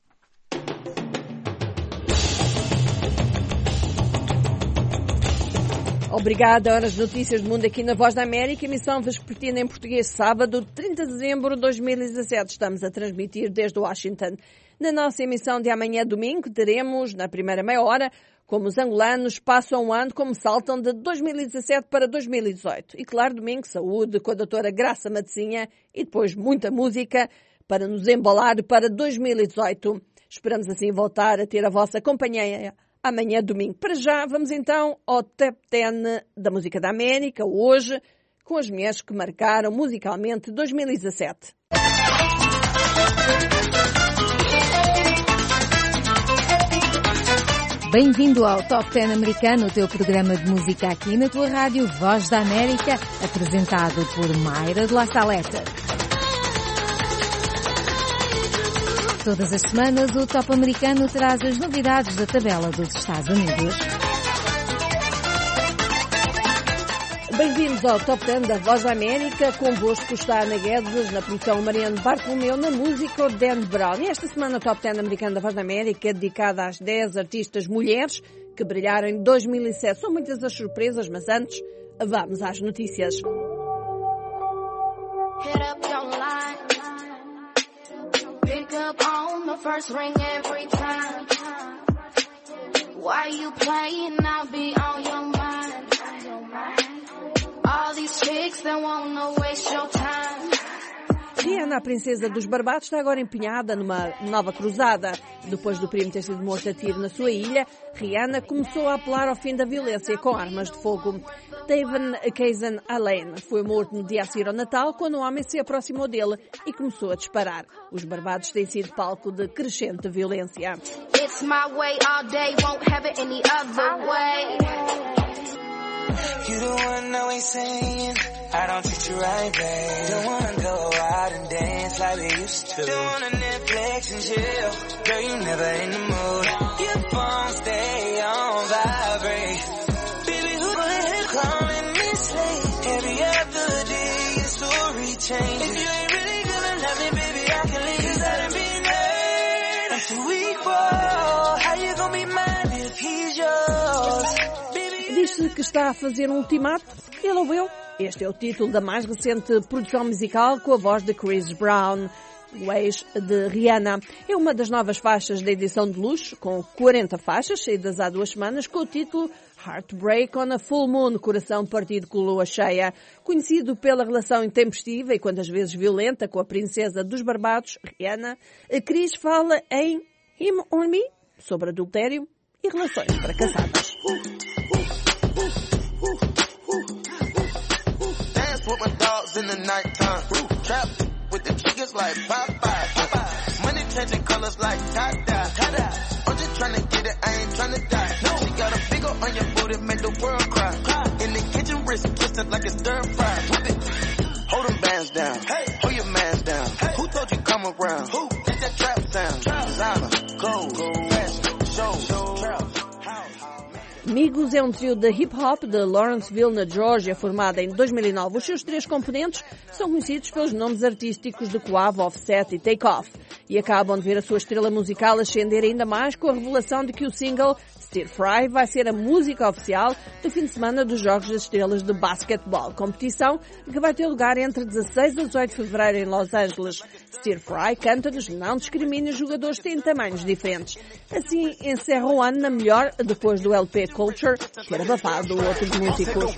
Obrigada. Horas de notícias do mundo aqui na Voz da América, emissão vespertina em português, sábado, trinta de dezembro de dois mil e dezassete. Estamos a transmitir desde Washington. Na nossa emissão de amanhã, domingo, teremos, na primeira meia hora, como os angolanos passam um ano como saltam de dois mil e dezassete para dois mil e dezoito. E claro, domingo, saúde com a doutora Graça Matezinha e depois muita música para nos embalar para dois mil e dezoito. Esperamos assim voltar a ter a vossa companhia amanhã, domingo. Para já, vamos então ao Top dez da Música da América, hoje, com as mulheres que marcaram musicalmente dois mil e dezassete. Bem-vindo ao Top dez americano, o teu programa de música aqui na tua rádio Voz da América, apresentado por Mayra de La Saleta. Todas as semanas, o Top americano traz as novidades da tabela dos Estados Unidos. Bem-vindos ao Top dez da Voz da América. Convosco está Ana Guedes, na produção Mariano Bartolomeu, na música o Dan Brown. E esta semana o Top dez americano da Voz da América é dedicada às dez artistas mulheres que brilharam em dois mil e sete. São muitas as surpresas, mas antes, vamos às notícias. Rihanna, a princesa dos Barbados, está agora empenhada numa nova cruzada. Depois do primo ter sido morto a tiro na sua ilha, Rihanna começou a apelar ao fim da violência com armas de fogo. Taven Kazan Alain foi morto no dia a seguir ao Natal, quando um homem se aproximou dele e começou a disparar. Os Barbados têm sido palco de crescente violência. It's my way all day, won't have it any other way. You the one always saying I don't treat you right, babe. Don't wanna go out and dance like we used to. Don't wanna Netflix and chill. Girl, you never in the mood. Your phone stay on vibrate. Baby, who the hell calling me late? Every other day your story changes. If you ain't really gonna love me, baby, I can leave. 'Cause I done been hurt. I'm too weak for. How you gonna be mine if he's yours? Diz-se que está a fazer um ultimato. Ele ou eu? Este é o título da mais recente produção musical com a voz de Chris Brown, o ex de Rihanna. É uma das novas faixas da edição de luxo, com quarenta faixas, saídas há duas semanas, com o título Heartbreak on a Full Moon, coração partido com lua cheia. Conhecido pela relação intempestiva e quantas vezes violenta com a princesa dos Barbados, Rihanna, Chris fala em Him on Me, sobre adultério e relações fracassadas. With my dogs in the nighttime. Trap with the chickens like Popeye. Money changing colors like tie-dye. I'm just trying to get it, I ain't trying to die. She got a big ol' on your booty, make the world cry. In the kitchen, wrist twisted like it's stir fry. Whip it, hold them bands down. Hold your mans down. Who told you come around? Who? That's that trap sound. Designer, gold, fashion, show, trap. Migos é um trio de hip-hop de Lawrenceville, na Geórgia, formada em dois mil e nove. Os seus três componentes são conhecidos pelos nomes artísticos de Quavo, Offset e Takeoff. E acabam de ver a sua estrela musical ascender ainda mais com a revelação de que o single Stir Fry vai ser a música oficial do fim de semana dos Jogos das Estrelas de Basquetebol, competição que vai ter lugar entre dezasseis a dezoito de fevereiro em Los Angeles. Stir Fry canta-nos não discrimina, os jogadores têm tamanhos diferentes. Assim encerra o ano na melhor, depois do L P Culture ter abafado outros músicos.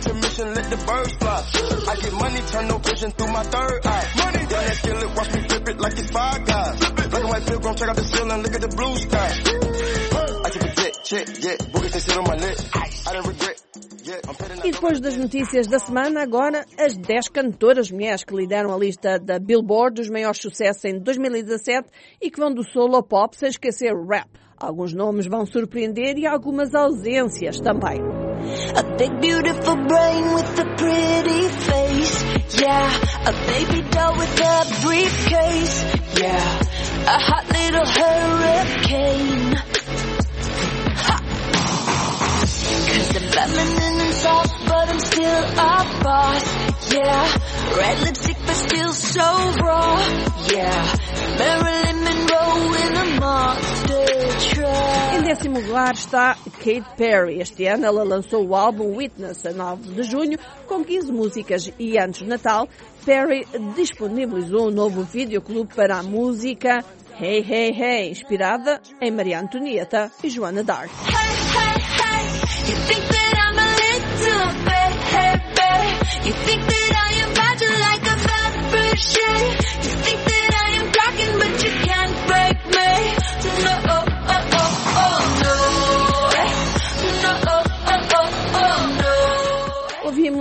E depois das notícias da semana, agora as dez cantoras mulheres que lideram a lista da Billboard dos maiores sucessos em dois mil e dezassete e que vão do soul ao pop, sem esquecer o rap. Alguns nomes vão surpreender e algumas ausências também. A big beautiful brain with a pretty face. Yeah, a baby doll with a briefcase. Yeah, a hot little hurricane. Ha! 'Cause I'm feminine and soft, but I'm still a boss. Yeah, red lipstick but still so raw. Yeah, Marilyn Monroe in a monster truck. Em décimo lugar está Katy Perry. Este ano ela lançou o álbum Witness a nove de junho com quinze músicas e antes do Natal Perry disponibilizou um novo videoclube para a música Hey Hey Hey, inspirada em Maria Antonieta e Joana d'Arc. Hey, hey.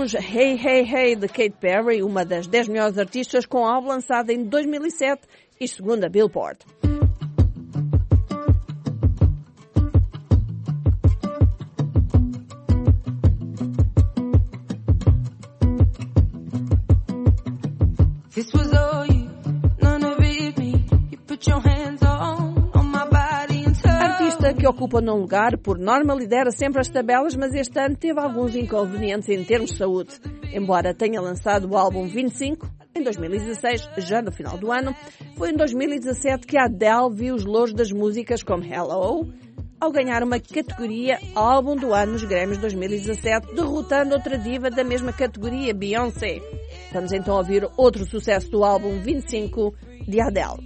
ouvimos Hey Hey Hey de Katy Perry, uma das dez melhores artistas com álbum lançado em dois mil e sete e segundo a Billboard. This was all you, none of it me. You put your hands on, on my body and touch. A artista que ocupa o nono lugar, por norma, lidera sempre as tabelas, mas este ano teve alguns inconvenientes em termos de saúde. Embora tenha lançado o álbum vinte e cinco, em dois mil e dezasseis, já no final do ano, foi em dois mil e dezassete que a Adele viu os louros das músicas como Hello, ao ganhar uma categoria Álbum do Ano nos Grammys dois mil e dezassete, derrotando outra diva da mesma categoria, Beyoncé. Vamos então ouvir outro sucesso do álbum vinte e cinco de Adele.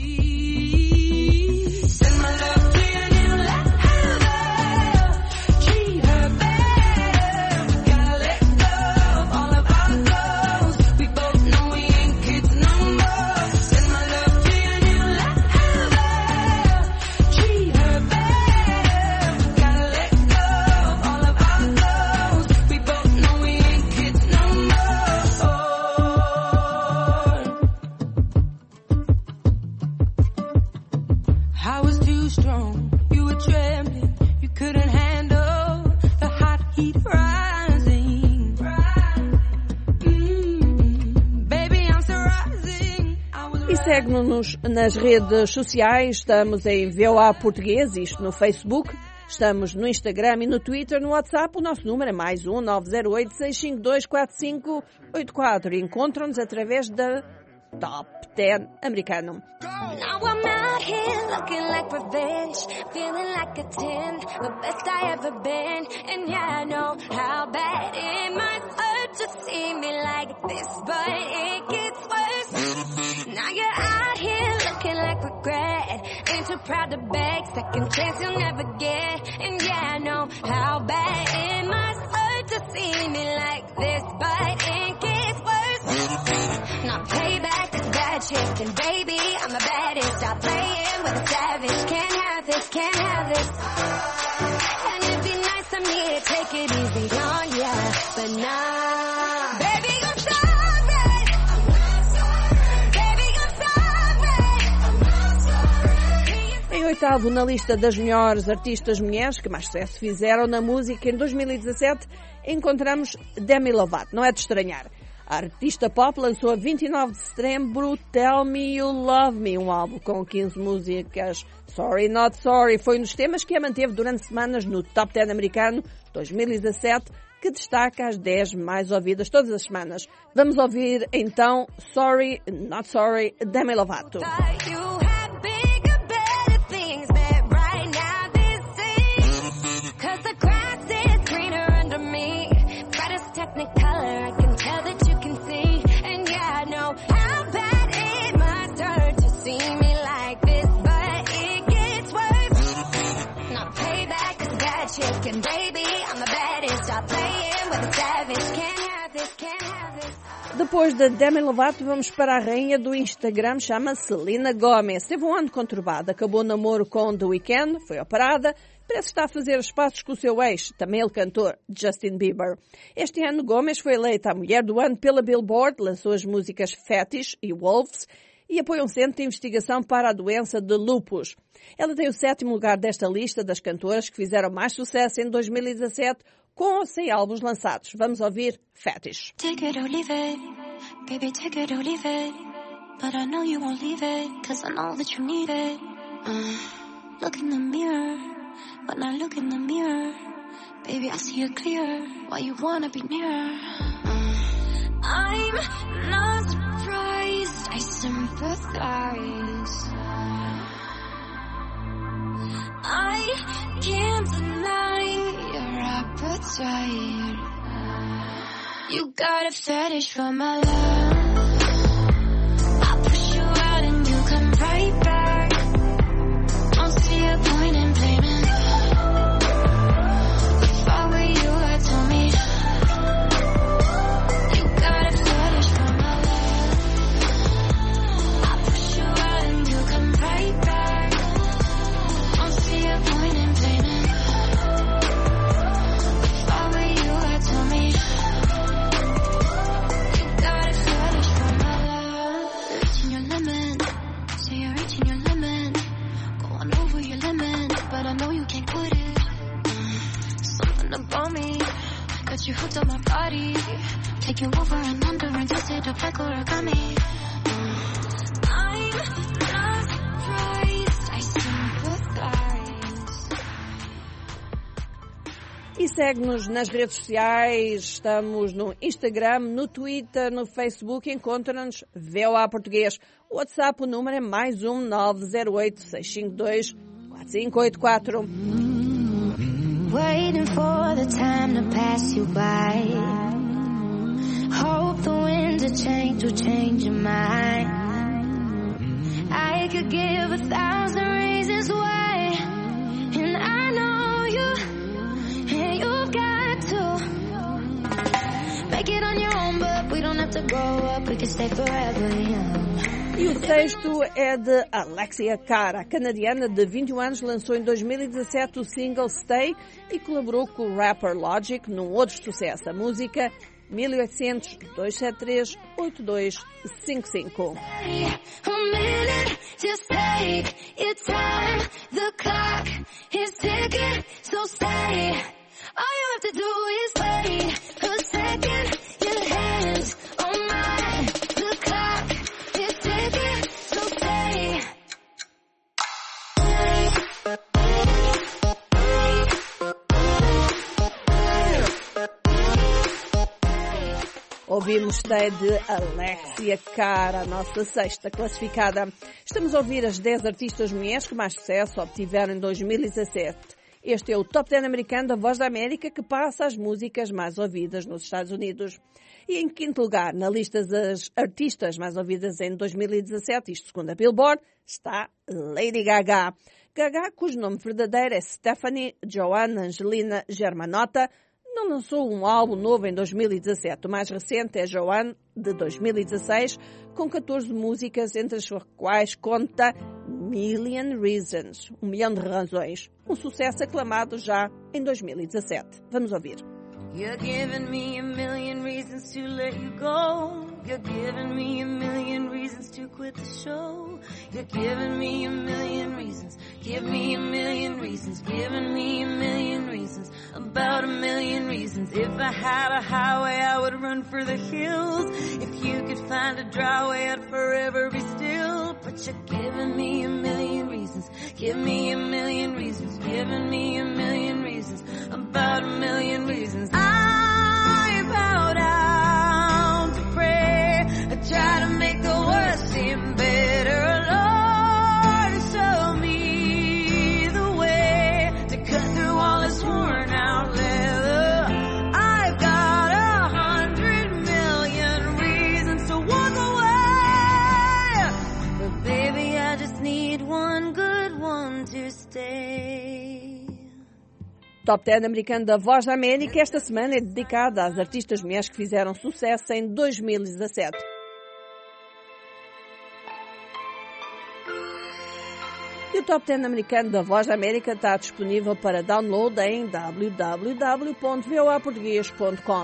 Segue-nos nas redes sociais, estamos em V O A Português, isto no Facebook, estamos no Instagram e no Twitter, no WhatsApp, o nosso número é mais um nove zero oito, seis cinco dois, quatro cinco oito quatro. Encontram-nos através da Top dez americano. Now I'm out here looking like revenge, feeling like a ten, the best I ever been, and yeah, I know how bad it must hurt to see me like this, but it gets worse. Now you're out here looking like regret, ain't too proud to beg, second chance you'll never get, and yeah, I know how bad it must hurt to see me like this, but it gets worse. Now payback is bad shit, and baby, I'm the baddest. Stop playing with a savage. Can't have this, can't have this. And it'd be nice of me to take it easy on ya, but nah. Baby, I'm sorry. Baby, I'm sorry. Em oitavo na lista das melhores artistas mulheres que mais sucesso fizeram na música em dois mil e dezassete, encontramos Demi Lovato. Não é de estranhar. A artista pop lançou a vinte e nove de setembro Tell Me You Love Me, um álbum com quinze músicas. Sorry Not Sorry foi um dos temas que a manteve durante semanas no Top dez americano dois mil e dezassete, que destaca as dez mais ouvidas todas as semanas. Vamos ouvir então Sorry Not Sorry, Demi Lovato. Depois da Demi Lovato, vamos para a rainha do Instagram, chama-se Selena Gomez. Teve um ano conturbado, acabou o namoro com The Weeknd, foi operada, parece que está a fazer os passos com o seu ex, também ele cantor, Justin Bieber. Este ano, Gomez foi eleita a mulher do ano pela Billboard, lançou as músicas Fetish e Wolves e apoia um centro de investigação para a doença de lupus. Ela tem o sétimo lugar desta lista das cantoras que fizeram mais sucesso em dois mil e dezassete, com ou sem álbuns lançados. Vamos ouvir Fetish. Take it or leave it, baby, take it or leave it. But I know you won't leave it, cause I know that you need it. Uh, look in the mirror, when I look in the mirror, baby, I see it clear, why you wanna be near. Uh, I'm not surprised, I sympathize. I can't deny your appetite. You got a fetish for my love. I'll push you out and you come right back. Don't see a point in blaming. If I were you, I'd tell me. You got a fetish for my love. I'll push you out and you come right back. Don't see a point in blaming. If I were you, I'd tell me. Got you hooked on my body. Take you over and under and twist it up like origami. I'm not surprised, I sympathize. E segue-nos nas redes sociais, estamos no Instagram, no Twitter, no Facebook, encontra-nos V O A Português. O WhatsApp, o número é mais um nove zero oito, seis cinco dois, quatro cinco oito quatro. Waiting for the time to pass you by. Hope the winds of change will change your mind. I could give a thousand reasons why, and I know you, and you've got to make it on your own, but we don't have to grow up, we can stay forever young. E o texto é de Alexia Cara, canadiana de vinte e um anos, lançou em dois mil e dezassete o single Stay e colaborou com o rapper Logic num outro sucesso, a música mil e oitocentos, duzentos e setenta e três, oitenta e dois cinquenta e cinco. Ouvimos Stay de Alexia Cara, a nossa sexta classificada. Estamos a ouvir as dez artistas mulheres que mais sucesso obtiveram em dois mil e dezassete. Este é o Top dez americano da Voz da América, que passa as músicas mais ouvidas nos Estados Unidos. E em quinto lugar, na lista das artistas mais ouvidas em dois mil e dezassete, isto segundo a Billboard, está Lady Gaga. Gaga, cujo nome verdadeiro é Stephanie Joanne Angelina Germanotta, não lançou um álbum novo em dois mil e dezassete. O mais recente é Joanne, de dois mil e dezasseis, com catorze músicas, entre as quais conta Million Reasons, um milhão de razões. Um sucesso aclamado já em dois mil e dezassete. Vamos ouvir. You're giving me a million reasons to let you go. You're giving me a million reasons to quit the show. You're giving me a million reasons. Give me a million reasons. Giving me a million reasons. About a million reasons. If I had a highway, I would run for the hills. If you could find a dry way, I'd forever be still. But you're giving me a million reasons. Give me a million reasons. Giving me a million reasons. About a million reasons. I bow down to pray. I try to make the worst seem better. Lord, show me the way to cut through all this worn out leather. I've got a hundred million reasons to walk away, but baby, I just need one good one to stay. Top dez americano da Voz da América esta semana é dedicado às artistas mulheres que fizeram sucesso em dois mil e dezassete. E o Top dez americano da Voz da América está disponível para download em w w w ponto v o a português ponto com.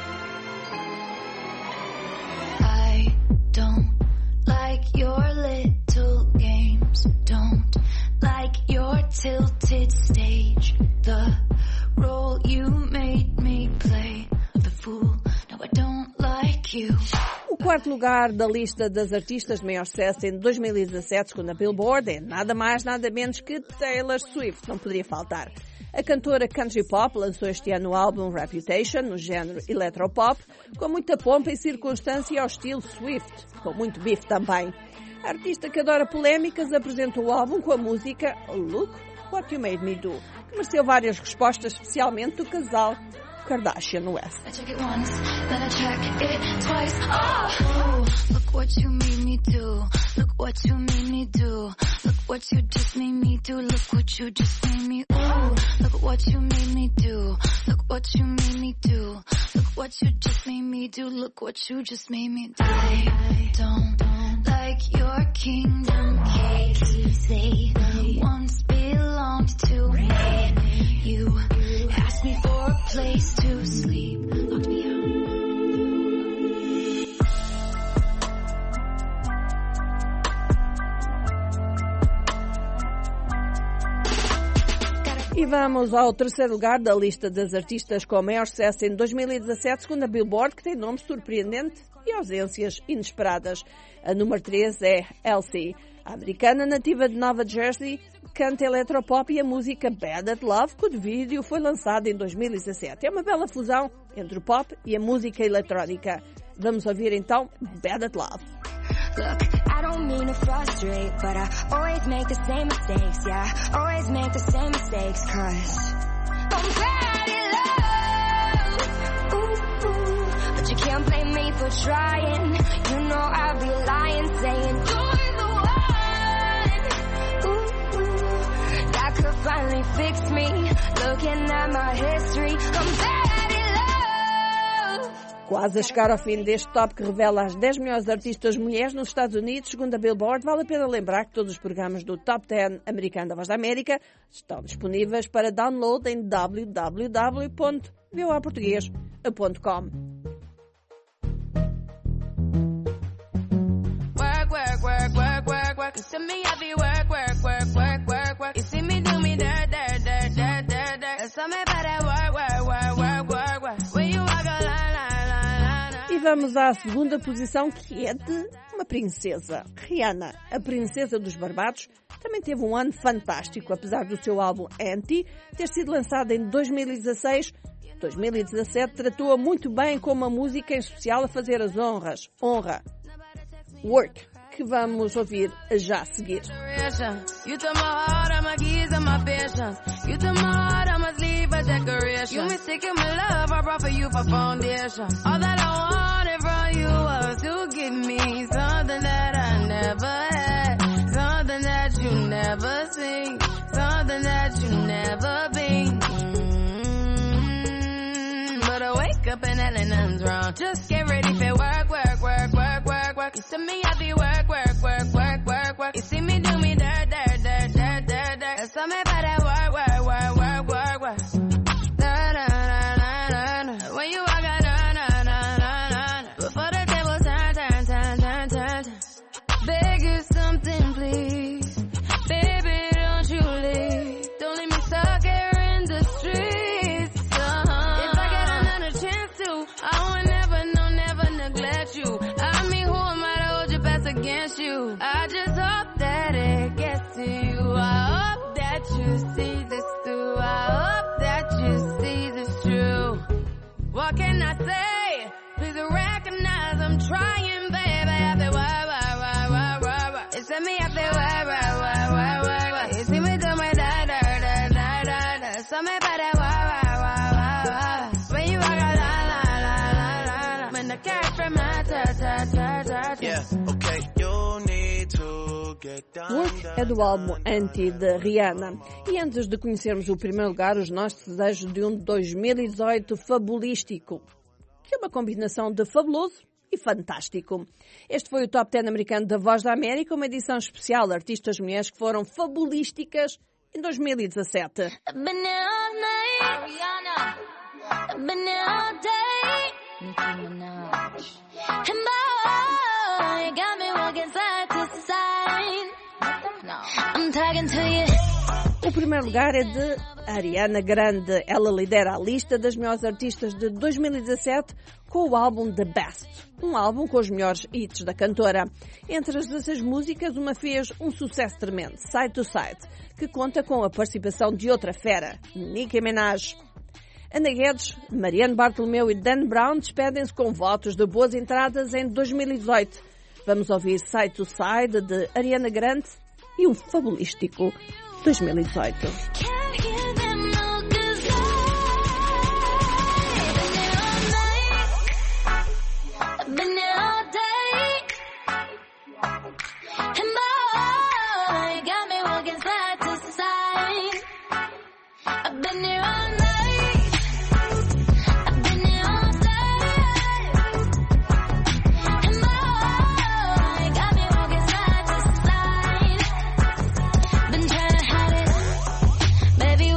I don't like your little games, don't like your tilted stage, the role you made me play, the fool, no I don't like you. O quarto lugar da lista das artistas de maior sucesso em dois mil e dezassete, segundo a Billboard, é nada mais, nada menos que Taylor Swift, não poderia faltar. A cantora country pop lançou este ano o álbum Reputation, no género electropop, com muita pompa e circunstância ao estilo Swift, com muito bife também. A artista que adora polémicas apresentou o álbum com a música Look What You Made Me Do, que mereceu várias respostas, especialmente do casal Kardashian West. I check it once, then I check it twice. Oh! Look what you made me do. Look what you made me do. Look what you just made me do. Look what you just made me. Ooh. Look what you made me do. Look what you made me do. Look what you just made me do. Look what you just made me do. I don't like your kingdom keys. They once belonged to me. You asked me for a place to sleep. Locked me out. E vamos ao terceiro lugar da lista das artistas com maior sucesso em dois mil e dezassete, segundo a Billboard, que tem nome surpreendente e ausências inesperadas. A número três é Elsie. A americana nativa de Nova Jersey canta eletropop e a música Bad at Love, cujo vídeo foi lançado em dois mil e dezassete. É uma bela fusão entre o pop e a música eletrónica. Vamos ouvir então Bad at Love. Look, I don't mean to frustrate, but I always make the same mistakes, yeah, always make the same mistakes, cause I'm bad at love, ooh, ooh, but you can't blame me for trying, you know I'd be lying, saying you're the one, ooh, ooh, that could finally fix me, looking at my history, I'm bad. Quase a chegar ao fim deste top que revela as dez melhores artistas mulheres nos Estados Unidos, segundo a Billboard, vale a pena lembrar que todos os programas do Top dez americano da Voz da América estão disponíveis para download em w w w ponto v o a português ponto com. Work, work, work, work, work, work. You see me heavy work, work, work, work, work, work. You see me do me dirt, dirt, dirt, dirt, dirt, dirt. There's something about that work, work, work, work, work, work. When you walk a line, line, line, line, line. E vamos à segunda posição, que é de uma princesa. Rihanna, a princesa dos Barbados, também teve um ano fantástico, apesar do seu álbum Anti ter sido lançado em dois mil e dezasseis. dois mil e dezassete tratou-a muito bem com uma música em especial a fazer as honras. Honra. Work, que vamos ouvir já a seguir. You took my heart, all my keys and my patience. You took my heart, I must leave a decoration. You mistaken my love, I brought for you for foundation. All that I wanted from you was to give me something that I never had, something that you never seen, something that you never been. Mm-hmm. But I wake up and hell nothing's wrong. Just get ready for work, work, work, work, work, work. You see me happy work, work, work, work, work, work. You see me do me dirt, dirt, dirt, dirt, dirt, dirt. There's something about that work, work, work, work, work, work. Na na na na na na. When you walk out, na na na na na. Before the tables turn, turn, turn, turn, turn, turn. Beg you something, please. Baby, don't you leave. Don't leave me stuck here in the streets. Uh-huh. If I get another chance to, I will never, no, never neglect you. I mean, who am I to hold your best against you? I just hope that it gets to you. I hope that you see this through. I hope that you see this true. What can I say? Please recognize I'm trying, baby. I feel why, why, why, why, why, why. It's me, I feel why, why, why, why, why, why. You see me do my da, da, da, da, da, da. So me by that why, why, why, why, why. When you walk out, la, la, la, la, la, la. When the cat from my ta, ta, ta, ta, ta. Yeah, okay, you need to get down. Work é do álbum Anti de Rihanna. E antes de conhecermos o primeiro lugar, os nossos desejos de um dois mil e dezoito fabulístico, que é uma combinação de fabuloso e fantástico. Este foi o Top dez americano da Voz da América, uma edição especial de artistas mulheres que foram fabulísticas em dois mil e dezassete. O primeiro lugar é de Ariana Grande. Ela lidera a lista das melhores artistas de dois mil e dezassete com o álbum The Best, um álbum com os melhores hits da cantora. Entre as dezasseis músicas, uma fez um sucesso tremendo, Side to Side, que conta com a participação de outra fera, Nicki Minaj. Ana Guedes, Mariano Bartolomeu e Dan Brown despedem-se com votos de boas entradas em dois mil e dezoito. Vamos ouvir Side to Side de Ariana Grande e um fabulístico dois mil e dezoito. Baby,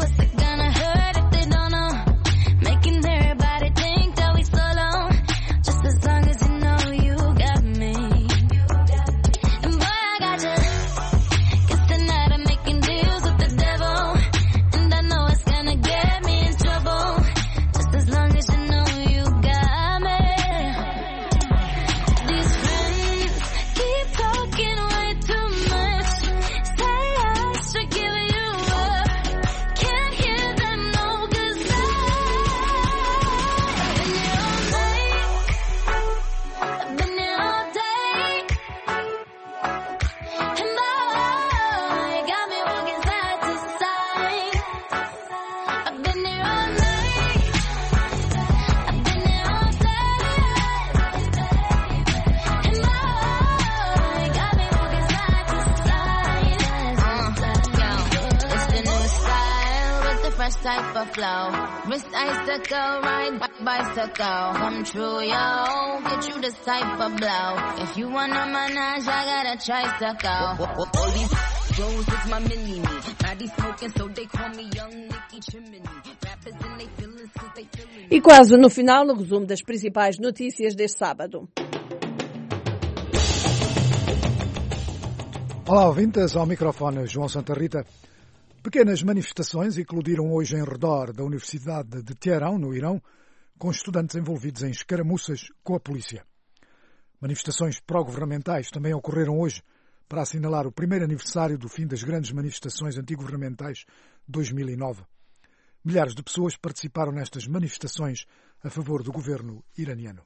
type of flow. Wrist icicle, ride bicycle. Come true, yo. Get you this type of blow. If you wanna manage, I got a tricycle. All these Rose is my mini-me. Body smoking, so they call me Young Nicky Chimney. Rappers and they feelin' cause they feelin'. E quase no final, o resumo das principais notícias deste sábado. Olá, ouvintes, ao microfone João Santa Rita. Pequenas manifestações eclodiram hoje em redor da Universidade de Teherão, no Irão, com estudantes envolvidos em escaramuças com a polícia. Manifestações pró-governamentais também ocorreram hoje para assinalar o primeiro aniversário do fim das grandes manifestações antigovernamentais de dois mil e nove. Milhares de pessoas participaram nestas manifestações a favor do governo iraniano.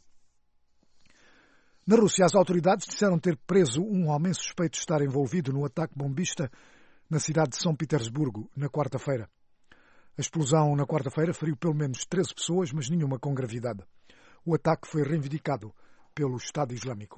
Na Rússia, as autoridades disseram ter preso um homem suspeito de estar envolvido no ataque bombista na cidade de São Petersburgo, na quarta-feira. A explosão na quarta-feira feriu pelo menos treze pessoas, mas nenhuma com gravidade. O ataque foi reivindicado pelo Estado Islâmico.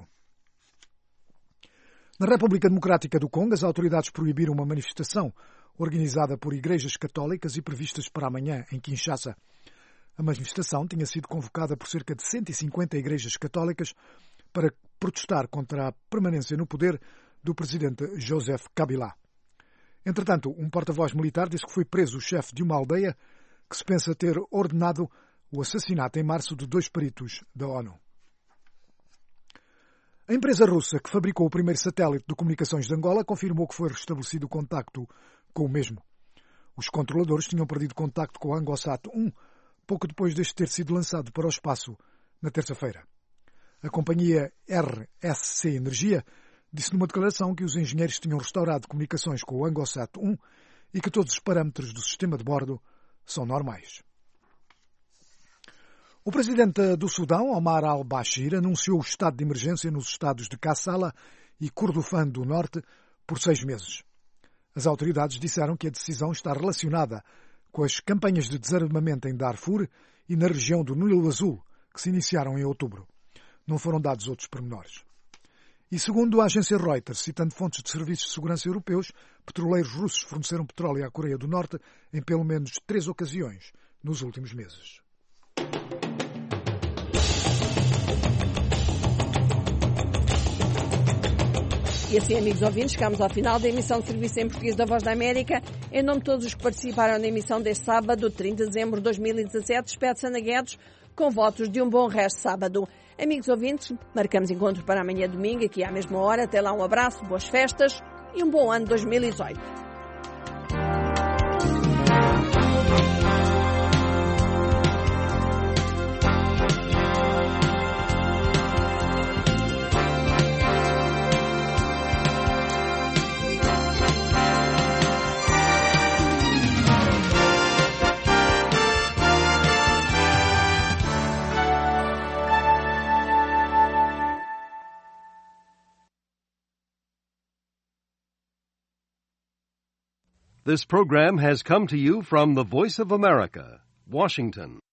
Na República Democrática do Congo, as autoridades proibiram uma manifestação organizada por igrejas católicas e previstas para amanhã, em Kinshasa. A manifestação tinha sido convocada por cerca de cento e cinquenta igrejas católicas para protestar contra a permanência no poder do presidente Joseph Kabila. Entretanto, um porta-voz militar disse que foi preso o chefe de uma aldeia que se pensa ter ordenado o assassinato em março de dois peritos da ONU. A empresa russa que fabricou o primeiro satélite de comunicações de Angola confirmou que foi restabelecido o contacto com o mesmo. Os controladores tinham perdido contacto com o Angosat um pouco depois deste ter sido lançado para o espaço na terça-feira. A companhia R S C Energia disse numa declaração que os engenheiros tinham restaurado comunicações com o Angosat um e que todos os parâmetros do sistema de bordo são normais. O presidente do Sudão, Omar al-Bashir, anunciou o estado de emergência nos estados de Kassala e Kordofan do Norte por seis meses. As autoridades disseram que a decisão está relacionada com as campanhas de desarmamento em Darfur e na região do Nilo Azul, que se iniciaram em outubro. Não foram dados outros pormenores. E segundo a agência Reuters, citando fontes de serviços de segurança europeus, petroleiros russos forneceram petróleo à Coreia do Norte em pelo menos três ocasiões nos últimos meses. E assim, amigos ouvintes, chegamos ao final da emissão de serviço em português da Voz da América. Em nome de todos os que participaram na emissão deste sábado, trinta de dezembro de dois mil e dezassete, despede-se Ana Guedes com votos de um bom resto de sábado. Amigos ouvintes, marcamos encontro para amanhã domingo, aqui à mesma hora. Até lá, um abraço, boas festas e um bom ano dois mil e dezoito. This program has come to you from the Voice of America, Washington.